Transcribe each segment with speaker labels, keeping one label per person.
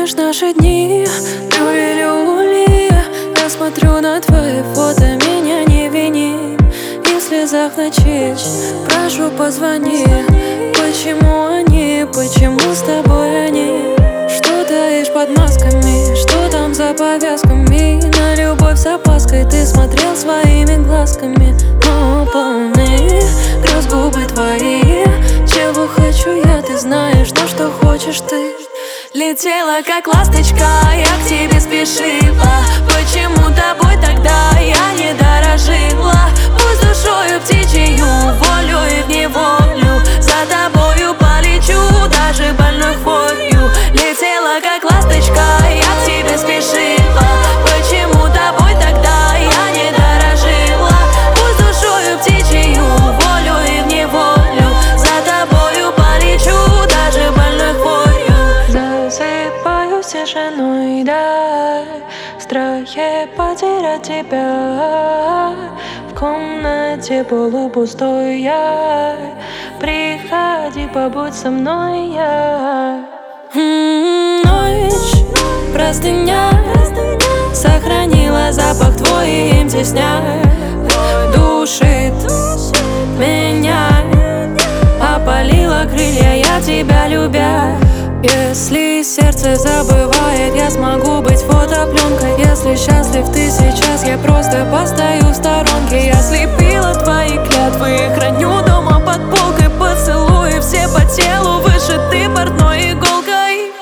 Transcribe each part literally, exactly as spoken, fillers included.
Speaker 1: помнишь наши дни, люли-люли? Я смотрю на твои фото, меня не вини. И в слезах ночить, прошу, позвони. Почему они, почему с тобой они? Что таишь под масками, что там за повязками? На любовь с опаской ты смотрел своими глазками. Но полны грез губы твои. Чего хочу я, ты знаешь, но что хочешь ты. Летела как ласточка, я к тебе спешила. Почему тобой тогда я не дорожила? Пусть душою птичью, волю и в неволю за тобою полечу, даже больной хворью. Летела как ласточка, я к тебе спешила. Почему тобой тогда я не дорожила? Пусть душою птичью, волю и в неволю за тобою полечу, даже больной хворью. Засыпаюсь тишиной, да, в страхе потерять тебя. В комнате полупустой я. Приходи, побудь со мной, я. М-м, ночь, простыня, сохранила запах твой, им тесня. Душит меня, опалила крылья, я тебя любя. Если сердце забывает, я смогу быть фотопленкой. Если счастлив ты сейчас, я просто постою в сторонке. Я слепила твои клятвы, храню дома под полкой. Поцелуи все по телу, вышиты портной иголкой.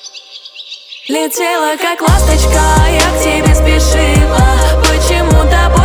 Speaker 1: Летела как ласточка, я к тебе спешила. Почему тобой